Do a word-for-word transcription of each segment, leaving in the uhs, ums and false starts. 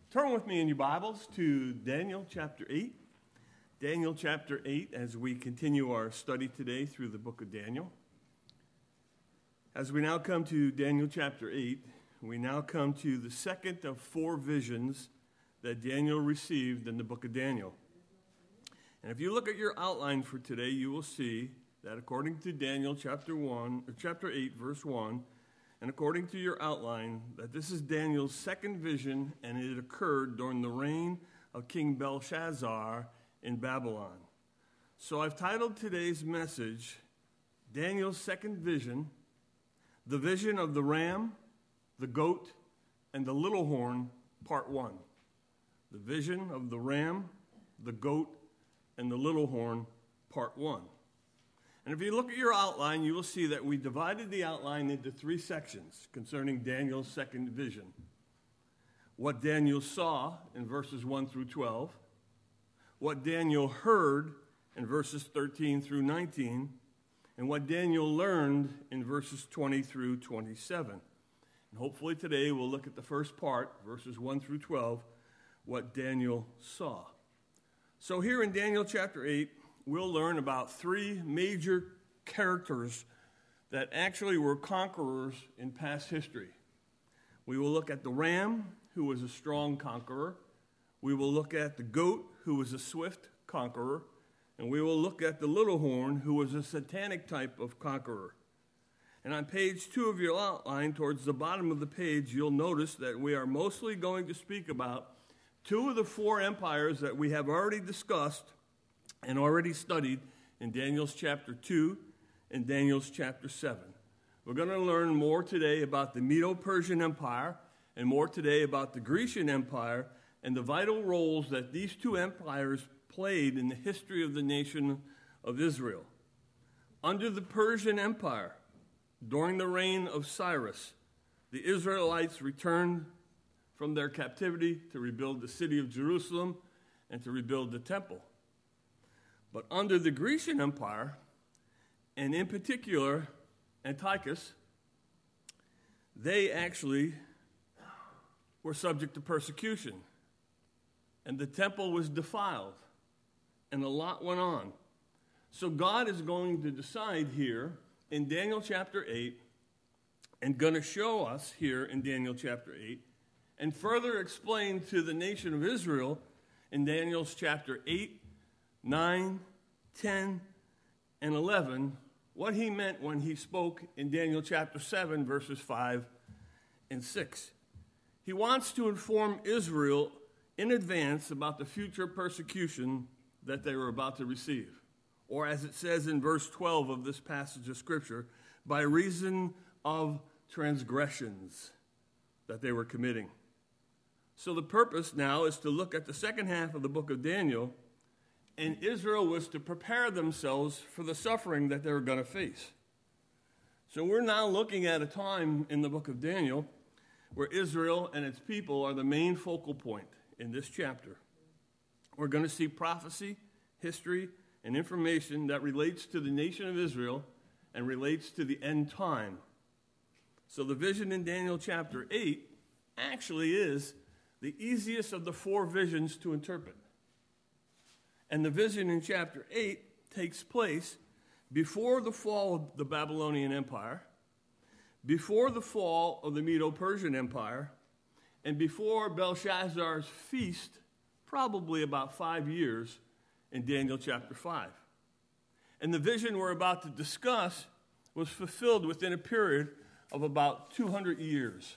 Turn with me in your Bibles to Daniel chapter eight. Daniel chapter eight, as we continue our study today through the book of Daniel. As we now come to Daniel chapter eight, we now come to the second of four visions that Daniel received in the book of Daniel. And if you look at your outline for today, you will see that according to Daniel chapter one, or chapter eight, verse one, and according to your outline, that this is Daniel's second vision, and it occurred during the reign of King Belshazzar in Babylon. So I've titled today's message, Daniel's Second Vision, the Vision of the Ram, the Goat, and the Little Horn, Part one. The Vision of the Ram, the Goat, and the Little Horn, Part one. And if you look at your outline, you will see that we divided the outline into three sections concerning Daniel's second vision. What Daniel saw in verses one through twelve, what Daniel heard in verses thirteen through nineteen, and what Daniel learned in verses twenty through twenty-seven. And hopefully today we'll look at the first part, verses one through twelve, what Daniel saw. So here in Daniel chapter eight, we'll learn about three major characters that actually were conquerors in past history. We will look at the ram, who was a strong conqueror. We will look at the goat, who was a swift conqueror. And we will look at the little horn, who was a satanic type of conqueror. And on page two of your outline, towards the bottom of the page, you'll notice that we are mostly going to speak about two of the four empires that we have already discussed and already studied in Daniel's chapter two and Daniel's chapter seven. We're going to learn more today about the Medo-Persian Empire and more today about the Grecian Empire and the vital roles that these two empires played in the history of the nation of Israel. Under the Persian Empire, during the reign of Cyrus, the Israelites returned from their captivity to rebuild the city of Jerusalem and to rebuild the temple. But under the Grecian Empire, and in particular Antiochus, they actually were subject to persecution. And the temple was defiled. And a lot went on. So God is going to decide here in Daniel chapter eight, and going to show us here in Daniel chapter eight, and further explain to the nation of Israel in Daniel's chapter eight, nine, ten, and eleven, what he meant when he spoke in Daniel chapter seven, verses five and six. He wants to inform Israel in advance about the future persecution that they were about to receive. Or as it says in verse twelve of this passage of Scripture, by reason of transgressions that they were committing. So the purpose now is to look at the second half of the book of Daniel, and Israel was to prepare themselves for the suffering that they were going to face. So we're now looking at a time in the book of Daniel where Israel and its people are the main focal point in this chapter. We're going to see prophecy, history, and information that relates to the nation of Israel and relates to the end time. So the vision in Daniel chapter eight actually is the easiest of the four visions to interpret. And the vision in chapter eight takes place before the fall of the Babylonian Empire, before the fall of the Medo-Persian Empire, and before Belshazzar's feast, probably about five years in Daniel chapter five. And the vision we're about to discuss was fulfilled within a period of about two hundred years.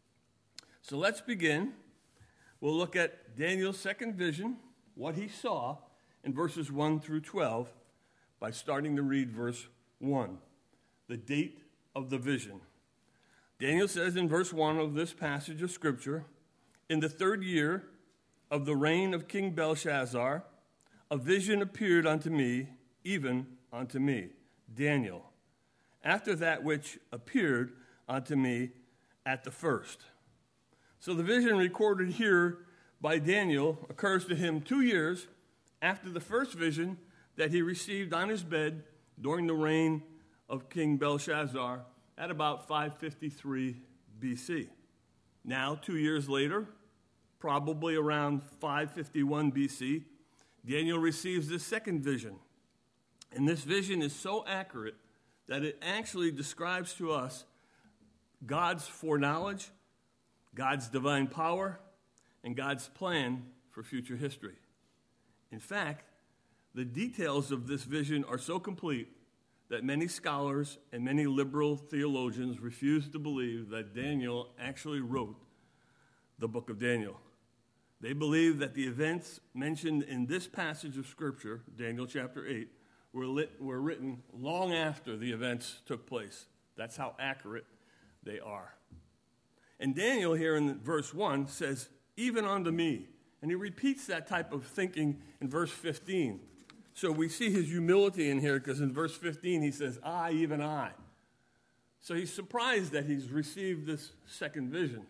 So let's begin. We'll look at Daniel's second vision, what he saw, in verses one through twelve, by starting to read verse one, the date of the vision. Daniel says in verse one of this passage of Scripture, in the third year of the reign of King Belshazzar, a vision appeared unto me, even unto me, Daniel, after that which appeared unto me at the first. So the vision recorded here by Daniel occurs to him two years after the first vision that he received on his bed during the reign of King Belshazzar at about five fifty-three B C. Now, two years later, probably around five fifty-one B C, Daniel receives this second vision. And this vision is so accurate that it actually describes to us God's foreknowledge, God's divine power, and God's plan for future history. In fact, the details of this vision are so complete that many scholars and many liberal theologians refuse to believe that Daniel actually wrote the book of Daniel. They believe that the events mentioned in this passage of Scripture, Daniel chapter eight, were, lit, were written long after the events took place. That's how accurate they are. And Daniel here in verse one says, even unto me. And he repeats that type of thinking in verse fifteen. So we see his humility in here because in verse fifteen he says, I, even I. So he's surprised that he's received this second vision.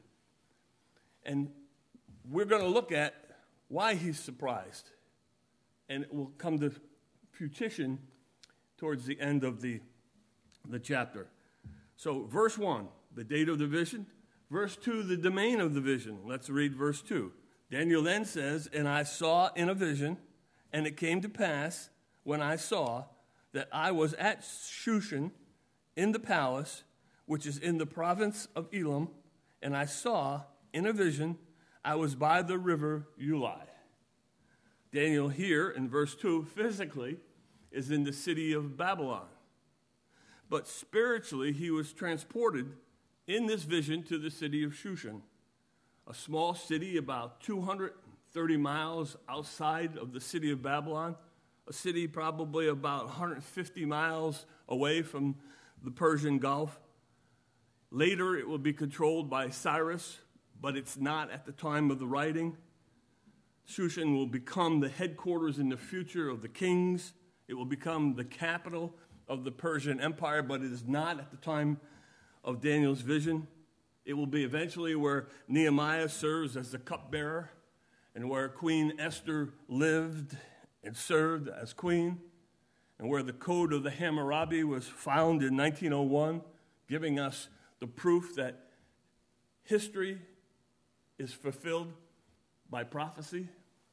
And we're going to look at why he's surprised. And it will come to fruition towards the end of the, the chapter. So verse one, the date of the vision. Verse two, the domain of the vision. Let's read verse two. Daniel then says, and I saw in a vision, and it came to pass when I saw that I was at Shushan in the palace, which is in the province of Elam, and I saw in a vision I was by the river Ulai. Daniel here in verse two physically is in the city of Babylon. But spiritually he was transported in this vision to the city of Shushan, a small city about two hundred thirty miles outside of the city of Babylon, a city probably about one hundred fifty miles away from the Persian Gulf. Later it will be controlled by Cyrus, but it's not at the time of the writing. Shushan will become the headquarters in the future of the kings. It will become the capital of the Persian Empire, but it is not at the time of Daniel's vision. It will be eventually where Nehemiah serves as the cupbearer and where Queen Esther lived and served as queen and where the Code of the Hammurabi was found in nineteen oh one, giving us the proof that history is fulfilled by prophecy.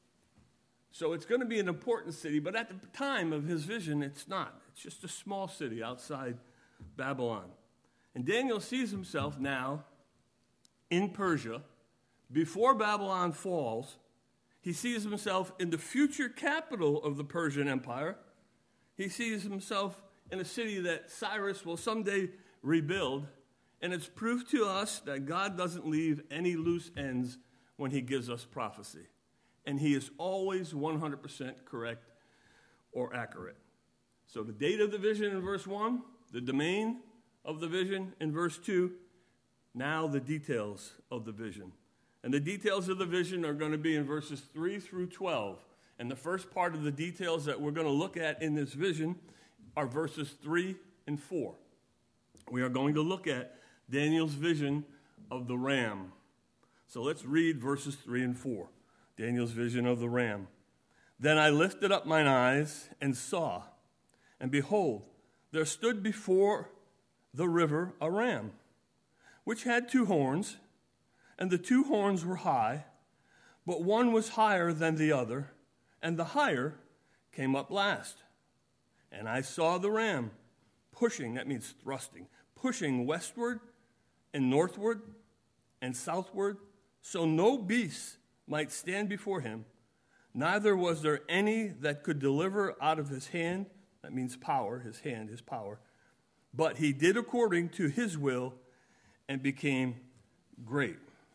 So it's going to be an important city, but at the time of his vision, it's not. It's just a small city outside Babylon. And Daniel sees himself now in Persia. Before Babylon falls, he sees himself in the future capital of the Persian Empire. He sees himself in a city that Cyrus will someday rebuild. And it's proof to us that God doesn't leave any loose ends when he gives us prophecy. And he is always one hundred percent correct or accurate. So the date of the vision in verse one, the domain of the vision in verse two, now the details of the vision. And the details of the vision are going to be in verses three through twelve. And the first part of the details that we're going to look at in this vision are verses three and four. We are going to look at Daniel's vision of the ram. So let's read verses three and four. Daniel's vision of the ram. Then I lifted up mine eyes and saw, and behold, there stood before the river a ram, which had two horns, and the two horns were high, but one was higher than the other, and the higher came up last. And I saw the ram pushing, that means thrusting, pushing westward and northward and southward, so no beast might stand before him, neither was there any that could deliver out of his hand, that means power, his hand, his power, but he did according to his will and became great.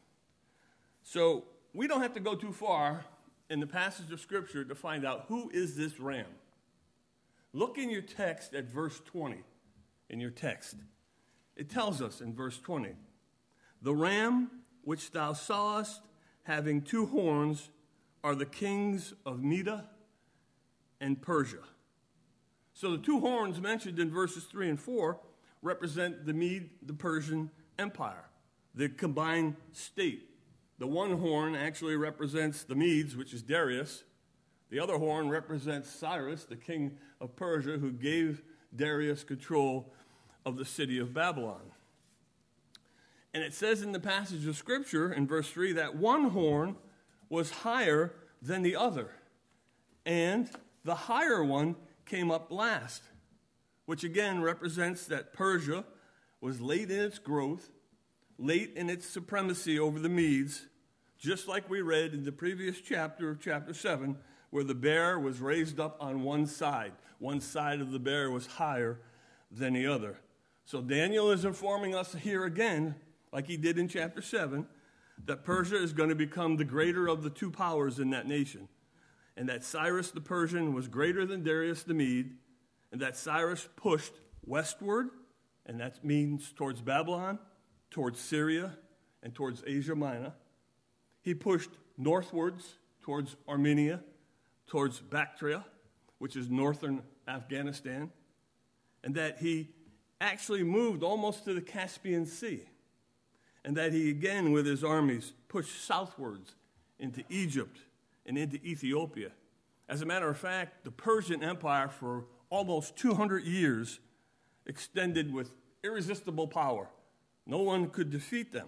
So we don't have to go too far in the passage of Scripture to find out who is this ram. Look in your text at verse twenty, in your text. It tells us in verse twenty, the ram which thou sawest having two horns are the kings of Media and Persia. So the two horns mentioned in verses three and four represent the Mede, the Persian Empire, the combined state. The one horn actually represents the Medes, which is Darius. The other horn represents Cyrus, the king of Persia, who gave Darius control of the city of Babylon. And it says in the passage of Scripture in verse three that one horn was higher than the other, and the higher one came up last, which again represents that Persia was late in its growth, late in its supremacy over the Medes, just like we read in the previous chapter of chapter seven, where the bear was raised up on one side. One side of the bear was higher than the other. So Daniel is informing us here again, like he did in chapter seven, that Persia is going to become the greater of the two powers in that nation, and that Cyrus the Persian was greater than Darius the Mede, and that Cyrus pushed westward, and that means towards Babylon, towards Syria, and towards Asia Minor. He pushed northwards towards Armenia, towards Bactria, which is northern Afghanistan, and that he actually moved almost to the Caspian Sea, and that he again with his armies pushed southwards into Egypt and into Ethiopia. As a matter of fact, the Persian Empire for almost two hundred years extended with irresistible power. No one could defeat them.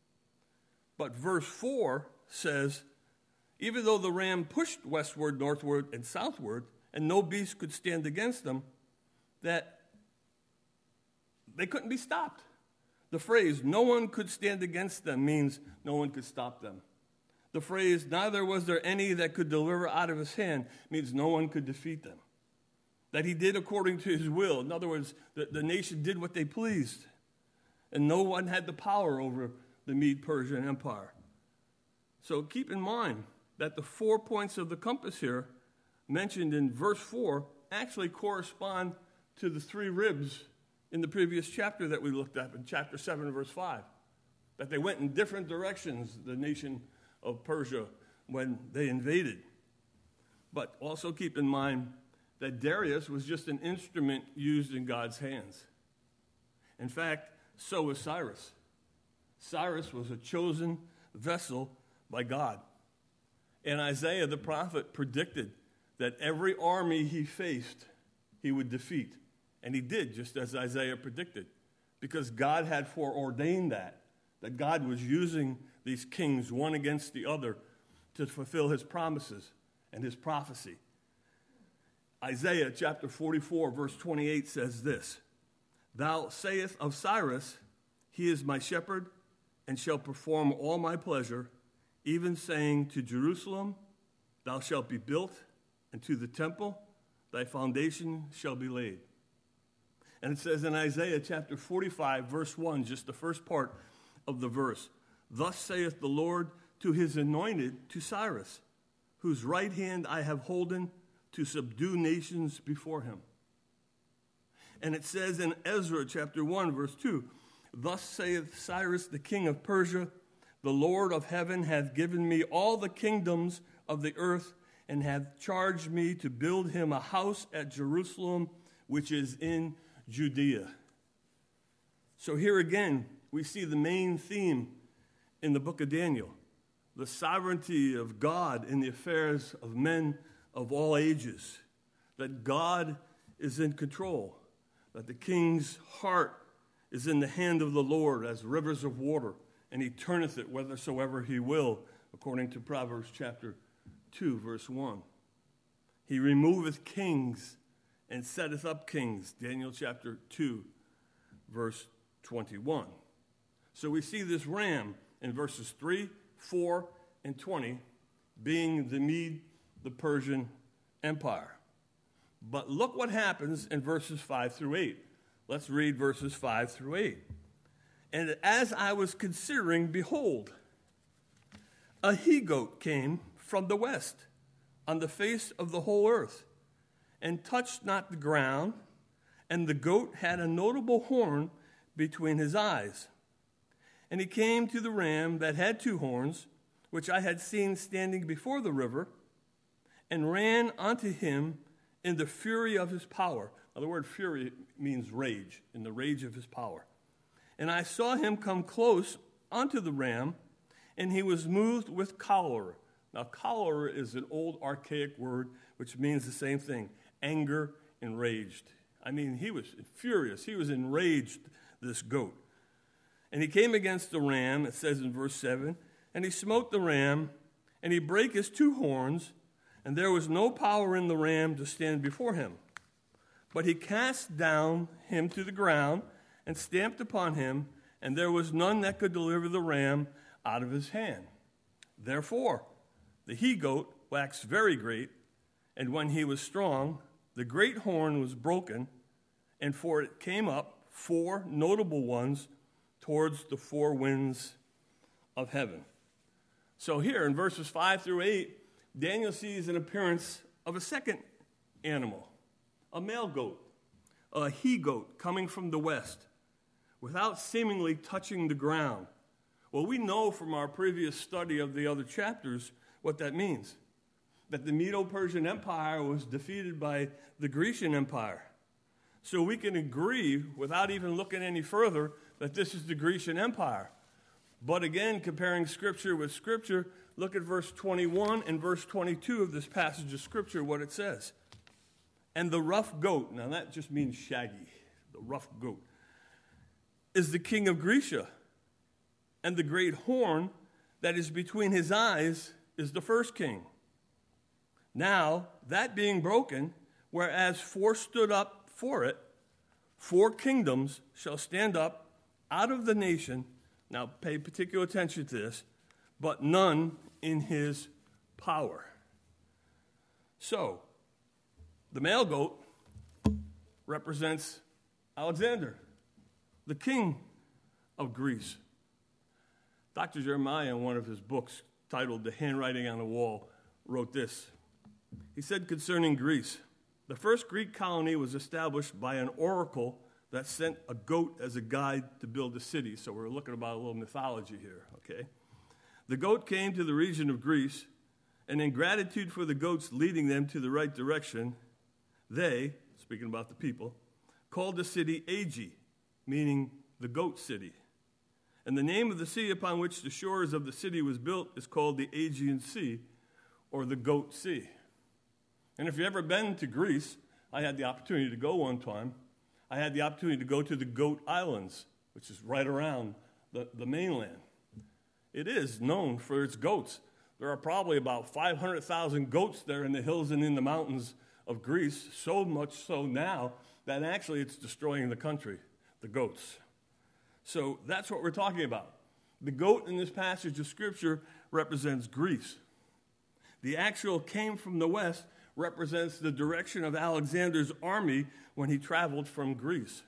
But verse four says, even though the ram pushed westward, northward, and southward, and no beast could stand against them, that they couldn't be stopped. The phrase, no one could stand against them, means no one could stop them. The phrase, neither was there any that could deliver out of his hand, means no one could defeat them. That he did according to his will. In other words, the, the nation did what they pleased. And no one had the power over the Mede-Persian Empire. So keep in mind that the four points of the compass here mentioned in verse four actually correspond to the three ribs in the previous chapter that we looked at in chapter seven, verse five. That they went in different directions, the nation of Persia, when they invaded. But also keep in mind that Darius was just an instrument used in God's hands. In fact, so was Cyrus. Cyrus was a chosen vessel by God. And Isaiah the prophet predicted that every army he faced, he would defeat. And he did, just as Isaiah predicted, because God had foreordained that, that God was using these kings one against the other to fulfill his promises and his prophecy. Isaiah chapter forty-four, verse twenty-eight says this, Thou sayest of Cyrus, he is my shepherd, and shall perform all my pleasure, even saying to Jerusalem, Thou shalt be built, and to the temple, thy foundation shall be laid. And it says in Isaiah chapter forty-five, verse one, just the first part of the verse, Thus saith the Lord to his anointed, to Cyrus, whose right hand I have holden to subdue nations before him. And it says in Ezra chapter one, verse two, Thus saith Cyrus the king of Persia, The Lord of heaven hath given me all the kingdoms of the earth, and hath charged me to build him a house at Jerusalem, which is in Judea. So here again, we see the main theme in the book of Daniel, the sovereignty of God in the affairs of men of all ages, that God is in control, that the king's heart is in the hand of the Lord as rivers of water, and he turneth it whithersoever he will, according to Proverbs chapter two, verse one. He removeth kings and setteth up kings, Daniel chapter two, verse twenty-one. So we see this ram in verses three, four, and twenty being the Mede, the Persian Empire. But look what happens in verses five through eight. Let's read verses five through eight. And as I was considering, behold, a he-goat came from the west on the face of the whole earth, and touched not the ground, and the goat had a notable horn between his eyes. And he came to the ram that had two horns, which I had seen standing before the river, and ran unto him in the fury of his power. Now, the word fury means rage, in the rage of his power. And I saw him come close unto the ram, and he was moved with choler. Now, choler is an old archaic word which means the same thing, anger, enraged. I mean, he was furious. He was enraged, this goat. And he came against the ram, it says in verse seven, and he smote the ram, And he brake his two horns, and there was no power in the ram to stand before him. But he cast down him to the ground, and stamped upon him, and there was none that could deliver the ram out of his hand. Therefore the he-goat waxed very great, and when he was strong, the great horn was broken, and for it came up four notable ones towards the four winds of heaven. So here in verses five through eight, Daniel sees an appearance of a second animal, a male goat, a he-goat coming from the west, without seemingly touching the ground. Well, we know from our previous study of the other chapters what that means, that the Medo-Persian Empire was defeated by the Grecian Empire. So we can agree, without even looking any further, that this is the Grecian Empire. But again, comparing Scripture with Scripture, look at verse twenty-one and verse twenty-two of this passage of Scripture, what it says. And the rough goat, now that just means shaggy, the rough goat, is the king of Grecia, and the great horn that is between his eyes is the first king. Now, that being broken, whereas four stood up for it, four kingdoms shall stand up out of the nation. Now, pay particular attention to this, but none in his power. So, the male goat represents Alexander, the king of Greece. Doctor Jeremiah, in one of his books titled The Handwriting on the Wall, wrote this. He said concerning Greece, the first Greek colony was established by an oracle that sent a goat as a guide to build a city. So we're looking about a little mythology here, okay? The goat came to the region of Greece, and in gratitude for the goats leading them to the right direction, they, speaking about the people, called the city Agi, meaning the goat city. And the name of the sea upon which the shores of the city was built is called the Aegean Sea, or the Goat Sea. And if you've ever been to Greece, I had the opportunity to go one time. I had the opportunity to go to the Goat Islands, which is right around the, the mainland. It is known for its goats. There are probably about five hundred thousand goats there in the hills and in the mountains of Greece, so much so now that actually it's destroying the country, the goats. So that's what we're talking about. The goat in this passage of Scripture represents Greece. The actual came from the west represents the direction of Alexander's army when he traveled from Greece.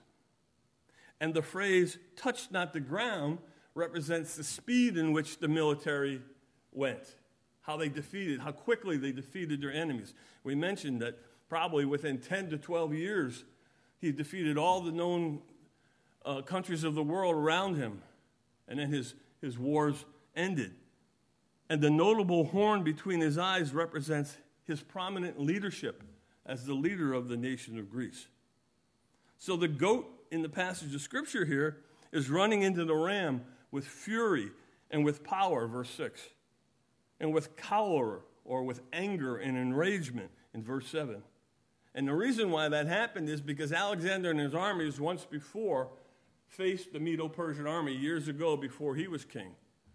And the phrase, touched not the ground, represents the speed in which the military went, how they defeated, how quickly they defeated their enemies. We mentioned that probably within ten to twelve years, he defeated all the known uh, countries of the world around him, and then his, his wars ended. And the notable horn between his eyes represents his prominent leadership as the leader of the nation of Greece. So the goat in the passage of Scripture here is running into the ram with fury and with power, verse six, and with choler, or with anger and enragement, in verse seven. And the reason why that happened is because Alexander and his armies once before faced the Medo-Persian army years ago before he was king.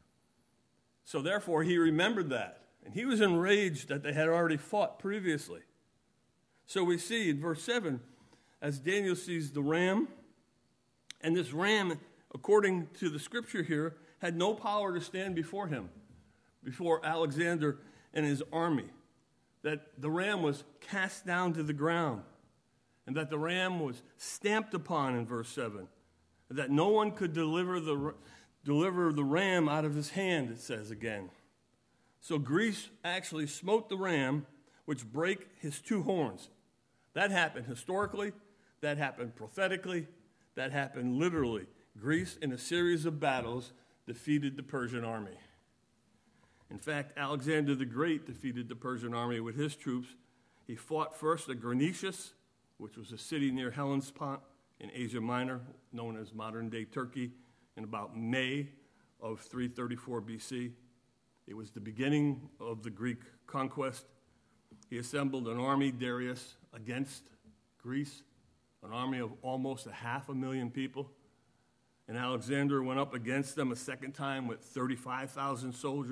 So therefore, he remembered that. And he was enraged that they had already fought previously. So we see in verse seven, as Daniel sees the ram, and this ram, according to the Scripture here, had no power to stand before him, before Alexander and his army. That the ram was cast down to the ground, and that the ram was stamped upon in verse seven, that no one could deliver the, deliver the ram out of his hand, it says again. So Greece actually smote the ram, which brake his two horns. That happened historically, that happened prophetically, that happened literally. Greece, in a series of battles, defeated the Persian army. In fact, Alexander the Great defeated the Persian army with his troops. He fought first at Granichus, which was a city near Hellespont in Asia Minor, known as modern-day Turkey, in about May of three thirty-four B C. It was the beginning of the Greek conquest. He assembled an army, Darius, against Greece, an army of almost a half a million people. And Alexander went up against them a second time with thirty-five thousand soldiers,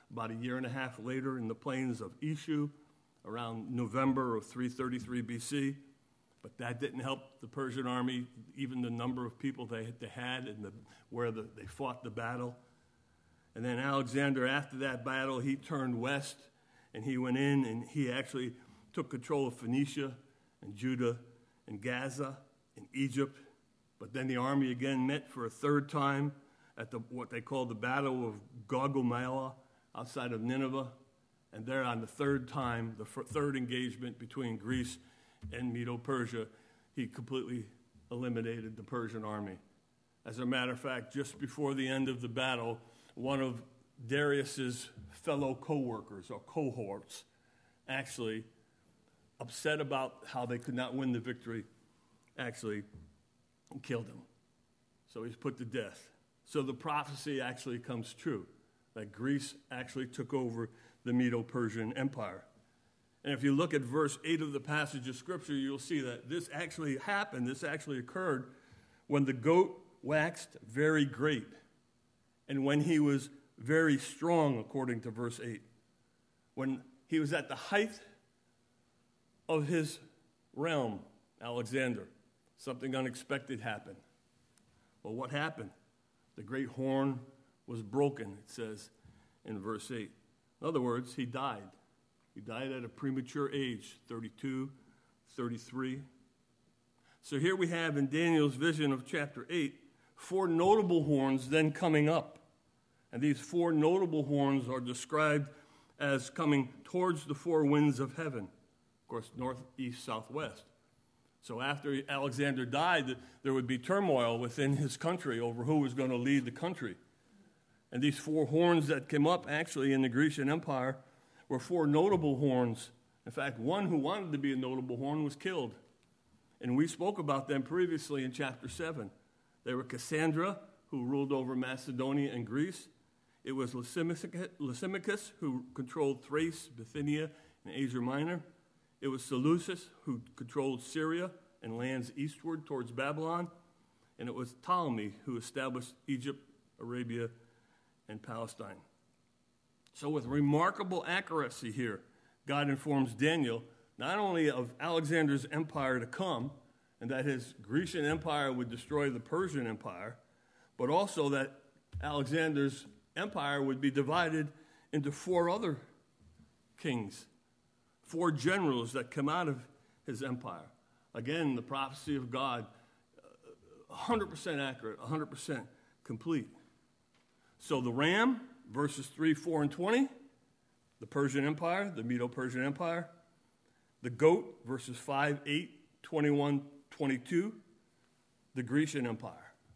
about a year and a half later in the plains of Ishu, around November of three thirty-three B C. But that didn't help the Persian army, even the number of people they, they had and the, where the, they fought the battle. And then Alexander, after that battle, he turned west, and he went in, and he actually took control of Phoenicia and Judah and Gaza and Egypt. But then the army again met for a third time at the what they called the Battle of Gaugamela outside of Nineveh. And there on the third time, the f- third engagement between Greece and Medo-Persia, he completely eliminated the Persian army. As a matter of fact, just before the end of the battle, one of Darius's fellow co-workers or cohorts actually, upset about how they could not win the victory, actually killed him. So he's put to death. So the prophecy actually comes true, that Greece actually took over the Medo-Persian Empire. And if you look at verse eight of the passage of Scripture, you'll see that this actually happened, this actually occurred when the goat waxed very great and when he was very strong, according to verse eight. When he was at the height of his realm, Alexander, something unexpected happened. Well, what happened? The great horn was broken, it says in verse eight. In other words, he died. He died at a premature age, thirty-two, thirty-three. So here we have in Daniel's vision of chapter eight, four notable horns then coming up. And these four notable horns are described as coming towards the four winds of heaven. Of course, north, east, southwest. So after Alexander died, there would be turmoil within his country over who was going to lead the country. And these four horns that came up actually in the Grecian Empire were four notable horns. In fact, one who wanted to be a notable horn was killed. And we spoke about them previously in chapter seven. They were Cassandra, who ruled over Macedonia and Greece. It was Lysimachus, who controlled Thrace, Bithynia, and Asia Minor. It was Seleucus, who controlled Syria and lands eastward towards Babylon. And it was Ptolemy, who established Egypt, Arabia, and Palestine. So with remarkable accuracy here, God informs Daniel not only of Alexander's empire to come, and that his Grecian empire would destroy the Persian empire, but also that Alexander's empire would be divided into four other kings, four generals that come out of his empire. Again, the prophecy of God, one hundred percent accurate, one hundred percent complete. So the ram, verses three, four, and twenty, the Persian Empire, the Medo-Persian Empire. The goat, verses five, eight, twenty-one, twenty-two, the Grecian Empire.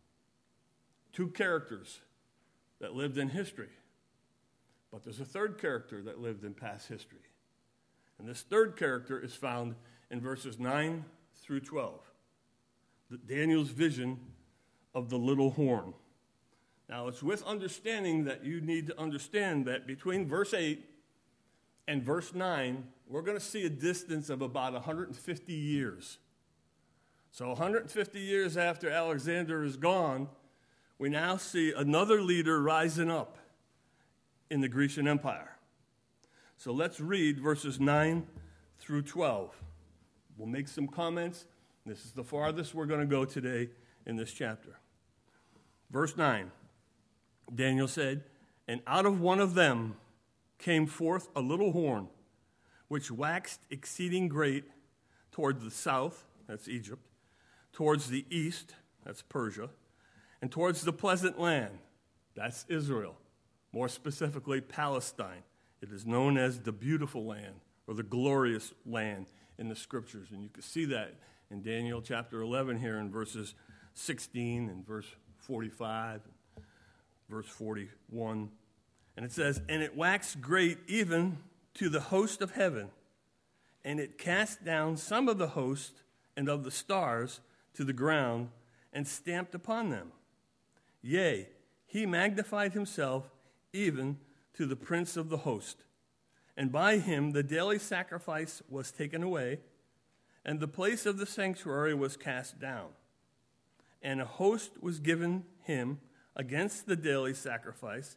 Two characters that lived in history. But there's a third character that lived in past history. And this third character is found in verses nine through twelve. The, Daniel's vision of the little horn. Now, it's with understanding that you need to understand that between verse eight and verse nine, we're going to see a distance of about one hundred fifty years. So one hundred fifty years after Alexander is gone, we now see another leader rising up in the Grecian Empire. So let's read verses nine through twelve. We'll make some comments. This is the farthest we're going to go today in this chapter. Verse nine, Daniel said, "And out of one of them came forth a little horn, which waxed exceeding great toward the south," that's Egypt, towards the east, that's Persia, and towards the pleasant land, that's Israel, more specifically Palestine. It is known as the beautiful land or the glorious land in the scriptures. And you can see that in Daniel chapter eleven here in verses sixteen and verse forty-five, verse forty-one. And it says, "And it waxed great even to the host of heaven, and it cast down some of the host and of the stars to the ground and stamped upon them. Yea, he magnified himself even to the prince of the host. And by him the daily sacrifice was taken away, and the place of the sanctuary was cast down. And a host was given him against the daily sacrifice,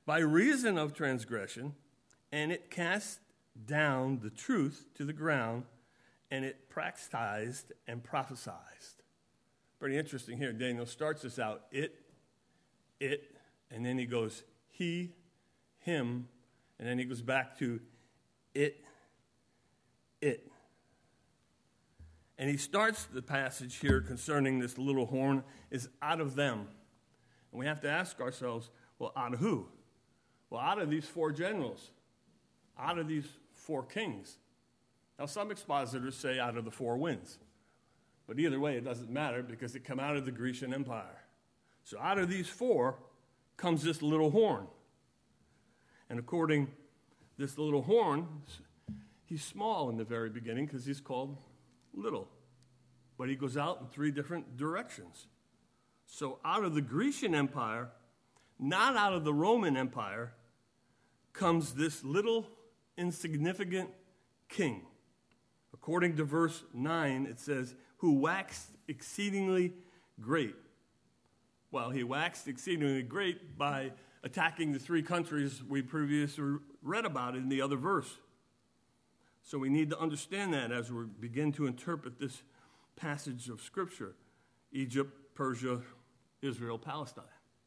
by reason of transgression, and it cast down the truth to the ground, and it practiced and prophesied. Pretty interesting here. Daniel starts this out, it, it, and then he goes, he, him, and then he goes back to it, it. And he starts the passage here concerning this little horn is out of them. And we have to ask ourselves, well, out of who? Well, out of these four generals, out of these four kings. Now, some expositors say out of the four winds. But either way, it doesn't matter because it come out of the Grecian Empire. So out of these four comes this little horn. And according to this little horn, he's small in the very beginning because he's called little. But he goes out in three different directions. So out of the Grecian Empire, not out of the Roman Empire, comes this little insignificant king. According to verse nine, it says, who waxed exceedingly great. Well, he waxed exceedingly great by attacking the three countries we previously read about in the other verse. So we need to understand that as we begin to interpret this passage of Scripture. Egypt, Persia, Israel, Palestine.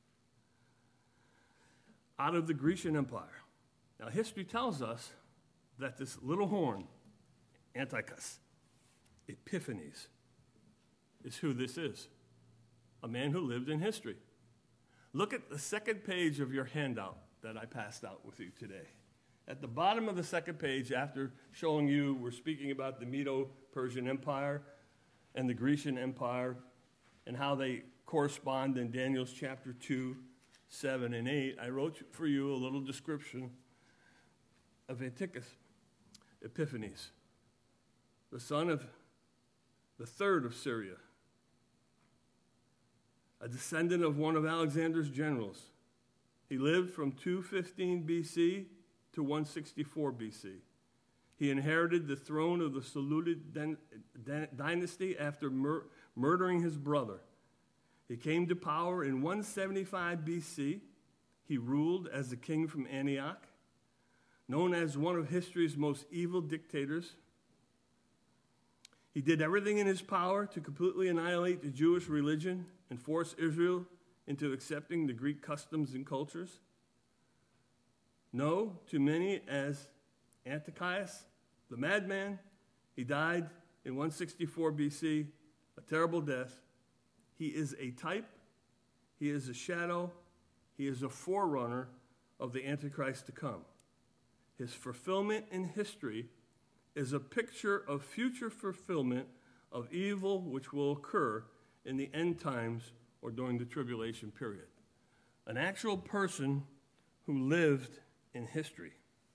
Out of the Grecian Empire. Now, history tells us that this little horn, Antiochus, Epiphanes, is who this is. A man who lived in history. Look at the second page of your handout that I passed out with you today. At the bottom of the second page, after showing you, we're speaking about the Medo-Persian Empire and the Grecian Empire and how they correspond in Daniel's chapter two, seven, and eight, I wrote for you a little description of Antiochus Epiphanes, the son of the third of Syria, a descendant of one of Alexander's generals. He lived from two fifteen B C to one sixty-four B C. He inherited the throne of the Seleucid den- den- dynasty after mur- murdering his brother. He came to power in one seventy-five B C. He ruled as the king from Antioch, known as one of history's most evil dictators. He did everything in his power to completely annihilate the Jewish religion and force Israel into accepting the Greek customs and cultures. No, to many as Antiochus, the madman, he died in one sixty-four B C, a terrible death. He is a type, he is a shadow, he is a forerunner of the Antichrist to come. His fulfillment in history is a picture of future fulfillment of evil which will occur in the end times or during the tribulation period. An actual person who lived in history.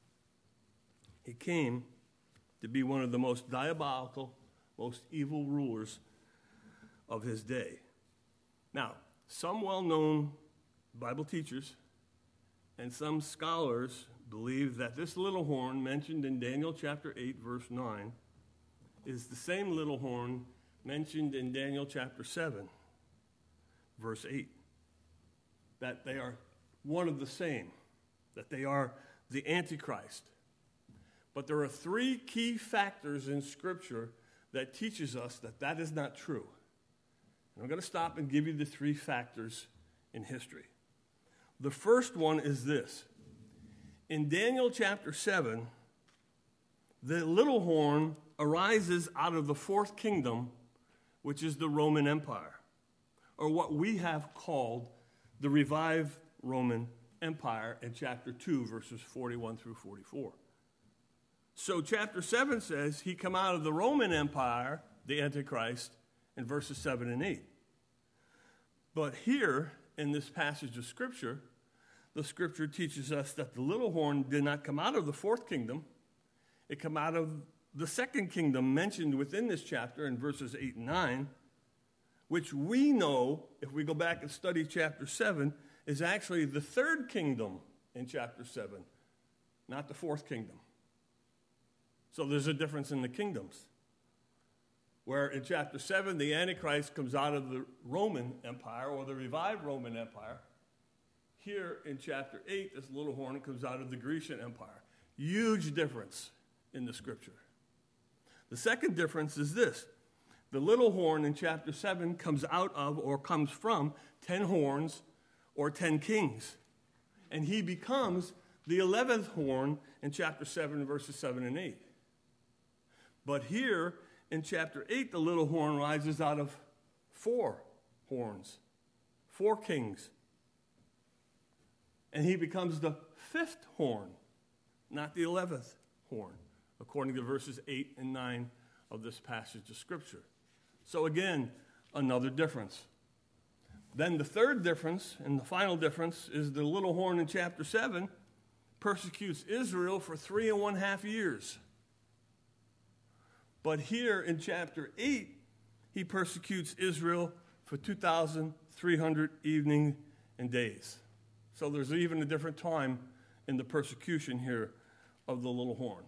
He came to be one of the most diabolical, most evil rulers of his day. Now, some well-known Bible teachers and some scholars believe that this little horn mentioned in Daniel chapter eight, verse nine, is the same little horn mentioned in Daniel chapter seven, verse eight. That they are one of the same, that they are the Antichrist. But there are three key factors in Scripture that teaches us that that is not true. And I'm going to stop and give you the three factors in history. The first one is this. In Daniel chapter seven, the little horn arises out of the fourth kingdom, which is the Roman Empire, or what we have called the revived Roman Empire in chapter two, verses forty-one through forty-four. So chapter seven says he come out of the Roman Empire, the Antichrist, in verses seven and eight. But here, in this passage of Scripture, the Scripture teaches us that the little horn did not come out of the fourth kingdom. It came out of the second kingdom mentioned within this chapter in verses eight and nine, which we know, if we go back and study chapter seven, is actually the third kingdom in chapter seven, not the fourth kingdom. So there's a difference in the kingdoms. Where in chapter seven, the Antichrist comes out of the Roman Empire, or the revived Roman Empire. here in chapter eight, this little horn comes out of the Grecian Empire. Huge difference in the scripture. The second difference is this. The little horn in chapter seven comes out of or comes from ten horns or ten kings. And he becomes the eleventh horn in chapter seven, verses seven and eight. But here in chapter eight, the little horn rises out of four horns, four kings. And he becomes the fifth horn, not the eleventh horn, according to verses eight and nine of this passage of Scripture. So again, another difference. Then the third difference, and the final difference, is the little horn in chapter seven persecutes Israel for three and one half years. But here in chapter eight, he persecutes Israel for two thousand three hundred evening and days. So there's even a different time in the persecution here of the little horn.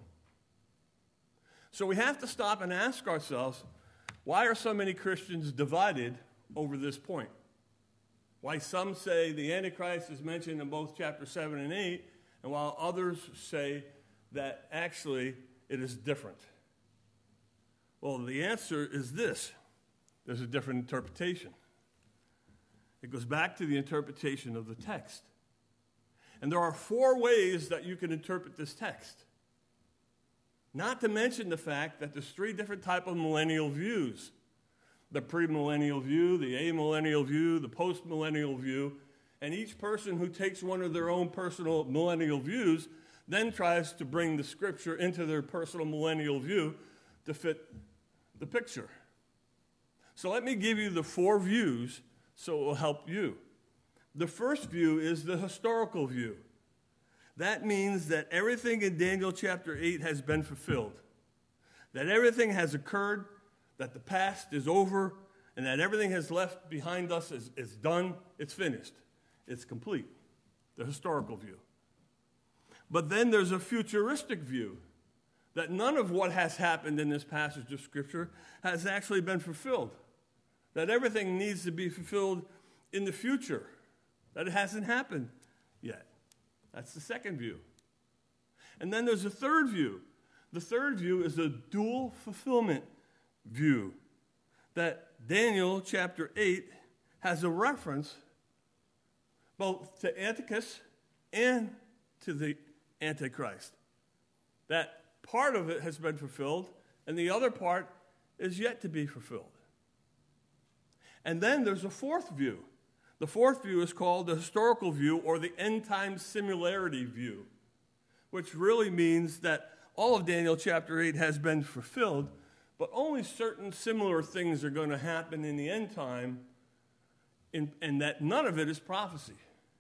So we have to stop and ask ourselves, why are so many Christians divided over this point? Why some say the Antichrist is mentioned in both chapter seven and eight, and while others say that actually it is different. Well, the answer is this. There's a different interpretation. It goes back to the interpretation of the text. And there are four ways that you can interpret this text. Not to mention the fact that there's three different types of millennial views. The premillennial view, the amillennial view, the postmillennial view. And each person who takes one of their own personal millennial views then tries to bring the scripture into their personal millennial view to fit the picture. So let me give you the four views so it will help you. The first view is the historical view. That means that everything in Daniel chapter eight has been fulfilled. That everything has occurred, that the past is over, and that everything has left behind us is, is done, it's finished, it's complete. The historical view. But then there's a futuristic view, that none of what has happened in this passage of Scripture has actually been fulfilled. That everything needs to be fulfilled in the future. That it hasn't happened yet. That's the second view. And then there's a third view. The third view is a dual fulfillment view. That Daniel chapter eight has a reference both to Antichrist and to the Antichrist. That part of it has been fulfilled, and the other part is yet to be fulfilled. And then there's a fourth view. The fourth view is called the historical view or the end-time similarity view, which really means that all of Daniel chapter eight has been fulfilled, but only certain similar things are going to happen in the end time, in, and that none of it is prophecy.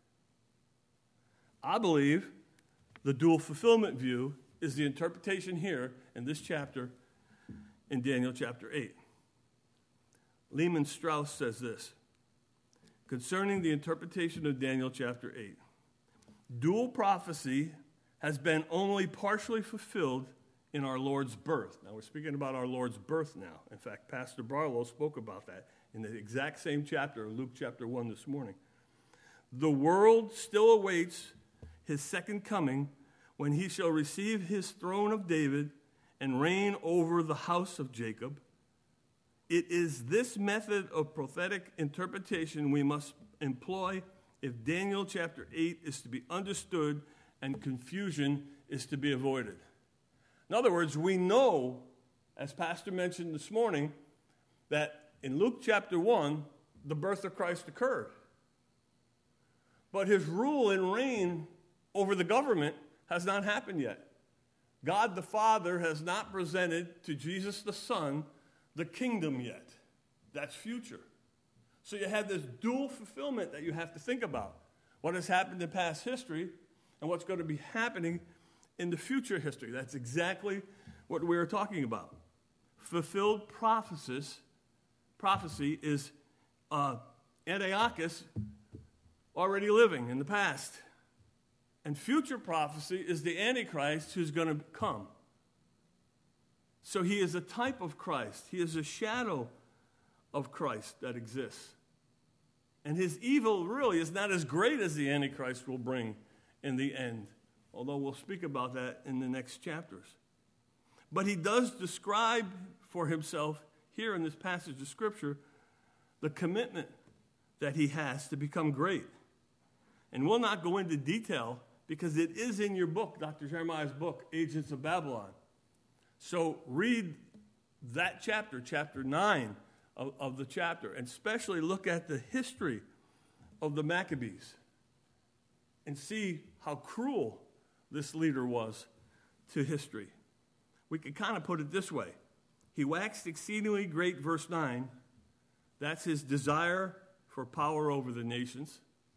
I believe the dual fulfillment view is the interpretation here in this chapter in Daniel chapter eight. Lehman Strauss says this, concerning the interpretation of Daniel chapter eight. Dual prophecy has been only partially fulfilled in our Lord's birth. Now, we're speaking about our Lord's birth now. In fact, Pastor Barlow spoke about that in the exact same chapter, Luke chapter one this morning. The world still awaits his second coming when he shall receive his throne of David and reign over the house of Jacob. It is this method of prophetic interpretation we must employ if Daniel chapter eight is to be understood and confusion is to be avoided. In other words, we know, as Pastor mentioned this morning, that in Luke chapter one, the birth of Christ occurred. But his rule and reign over the government has not happened yet. God the Father has not presented to Jesus the Son the kingdom yet. That's future. So you have this dual fulfillment that you have to think about. What has happened in past history and what's going to be happening in the future history. That's exactly what we are talking about. Fulfilled prophecies, prophecy is uh, Antiochus already living in the past. And future prophecy is the Antichrist who's going to come. So he is a type of Christ. He is a shadow of Christ that exists. And his evil really is not as great as the Antichrist will bring in the end, although we'll speak about that in the next chapters. But he does describe for himself here in this passage of Scripture the commitment that he has to become great. And we'll not go into detail because it is in your book, Doctor Jeremiah's book, Agents of Babylon. So read that chapter, chapter nine of, of the chapter, and especially look at the history of the Maccabees and see how cruel this leader was to history. We could kind of put it this way. He waxed exceedingly great, verse nine. That's his desire for power over the nations.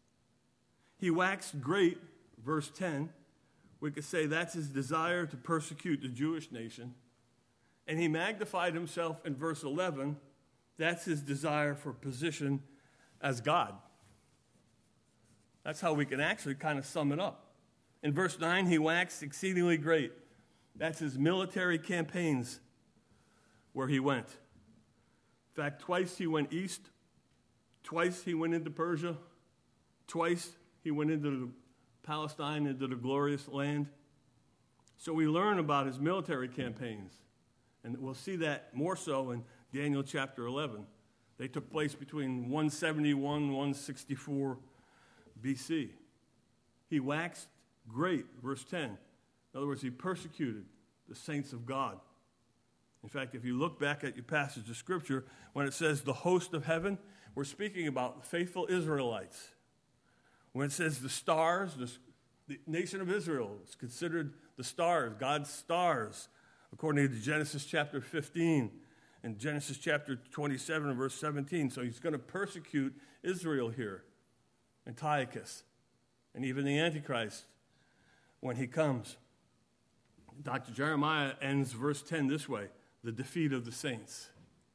He waxed great, verse ten. We could say that's his desire to persecute the Jewish nation. And he magnified himself in verse eleven. That's his desire for position as God. That's how we can actually kind of sum it up. In verse nine, he waxed exceedingly great. That's his military campaigns where he went. In fact, twice he went east. Twice he went into Persia. Twice he went into Palestine, into the glorious land. So we learn about his military campaigns. And we'll see that more so in Daniel chapter eleven. They took place between one seventy-one and one sixty-four B C. He waxed great, verse ten. In other words, he persecuted the saints of God. In fact, if you look back at your passage of Scripture, when it says the host of heaven, we're speaking about the faithful Israelites. When it says the stars, the, the nation of Israel is considered the stars, God's stars, according to Genesis chapter fifteen and Genesis chapter twenty-seven and verse seventeen. So he's going to persecute Israel here, Antiochus, and even the Antichrist when he comes. Doctor Jeremiah ends verse ten this way, the defeat of the saints.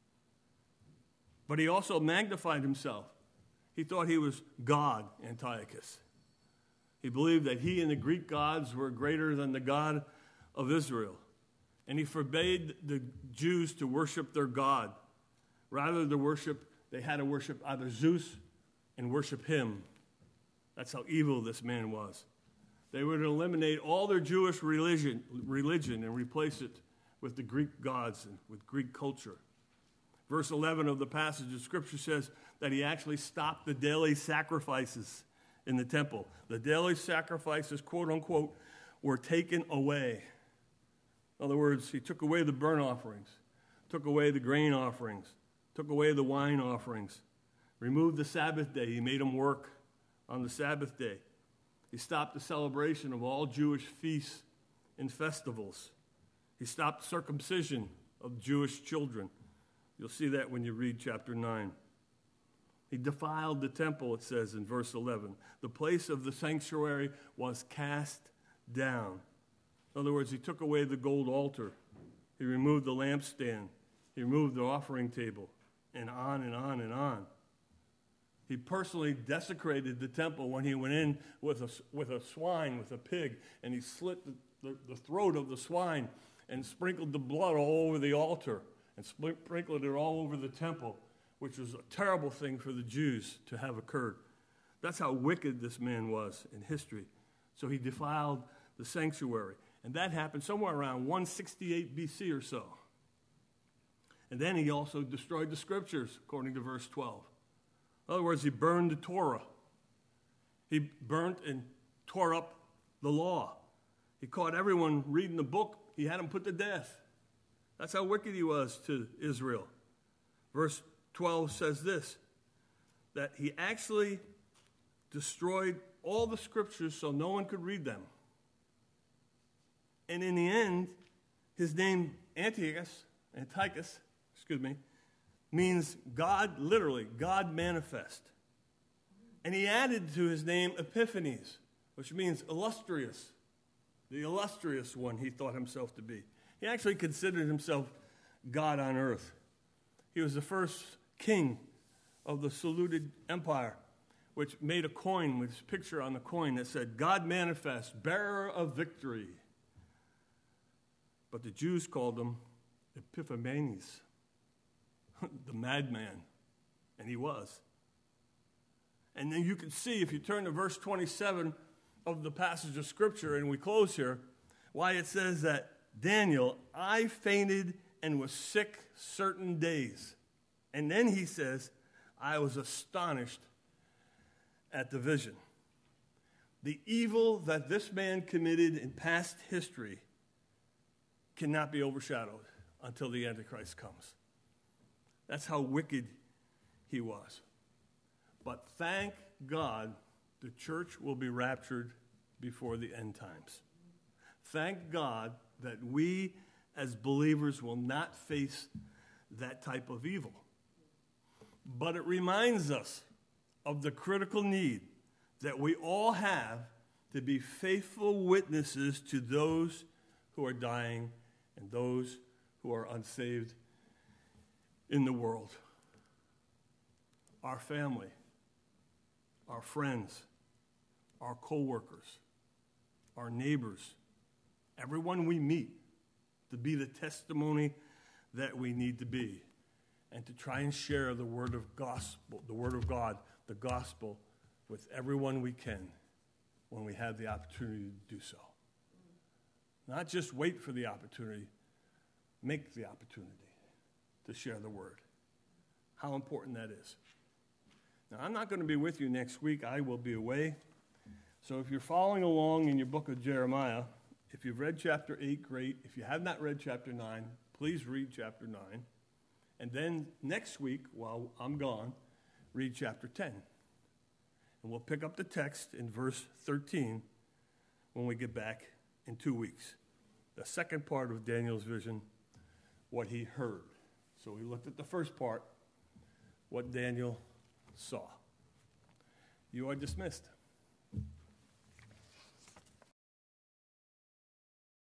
But he also magnified himself. He thought he was God, Antiochus. He believed that he and the Greek gods were greater than the God of Israel. And he forbade the Jews to worship their God. Rather than worship, they had to worship either Zeus and worship him. That's how evil this man was. They would eliminate all their Jewish religion, religion and replace it with the Greek gods and with Greek culture. Verse eleven of the passage of Scripture says that he actually stopped the daily sacrifices in the temple. The daily sacrifices, quote unquote, were taken away. In other words, he took away the burnt offerings, took away the grain offerings, took away the wine offerings, removed the Sabbath day. He made them work on the Sabbath day. He stopped the celebration of all Jewish feasts and festivals. He stopped circumcision of Jewish children. You'll see that when you read chapter nine. He defiled the temple, it says in verse eleven. The place of the sanctuary was cast down. In other words, he took away the gold altar. He removed the lampstand. He removed the offering table, and on and on and on. He personally desecrated the temple when he went in with a, with a swine, with a pig, and he slit the, the, the throat of the swine and sprinkled the blood all over the altar and sprinkled it all over the temple, which was a terrible thing for the Jews to have occurred. That's how wicked this man was in history. So he defiled the sanctuary. And that happened somewhere around one sixty-eight B C or so. And then he also destroyed the Scriptures, according to verse twelve. In other words, he burned the Torah. He burnt and tore up the law. He caught everyone reading the book. He had them put to death. That's how wicked he was to Israel. Verse twelve says this, that he actually destroyed all the Scriptures so no one could read them. And in the end, his name Antiochus, Antiochus, excuse me, means God, literally, God manifest. And he added to his name Epiphanes, which means illustrious, the illustrious one he thought himself to be. He actually considered himself God on earth. He was the first king of the Seleucid Empire, which made a coin with his picture on the coin that said, God manifest, bearer of victory. But the Jews called him Epiphanes, the madman, and he was. And then you can see, if you turn to verse twenty-seven of the passage of Scripture, and we close here, why it says that Daniel, I fainted and was sick certain days. And then he says, I was astonished at the vision. The evil that this man committed in past history cannot be overshadowed until the Antichrist comes. That's how wicked he was. But thank God the church will be raptured before the end times. Thank God that we as believers will not face that type of evil. But it reminds us of the critical need that we all have to be faithful witnesses to those who are dying and those who are unsaved in the world. Our family, our friends, our co-workers, our neighbors, everyone we meet, to be the testimony that we need to be, and to try and share the word of gospel, the word of God, the gospel, with everyone we can when we have the opportunity to do so. Not just wait for the opportunity, make the opportunity to share the word. How important that is. Now, I'm not going to be with you next week. I will be away. So if you're following along in your book of Jeremiah, if you've read chapter eight, great. If you have not read chapter nine, please read chapter nine. And then next week, while I'm gone, read chapter ten. And we'll pick up the text in verse thirteen when we get back in two weeks. The second part of Daniel's vision, what he heard. So we looked at the first part, what Daniel saw. You are dismissed.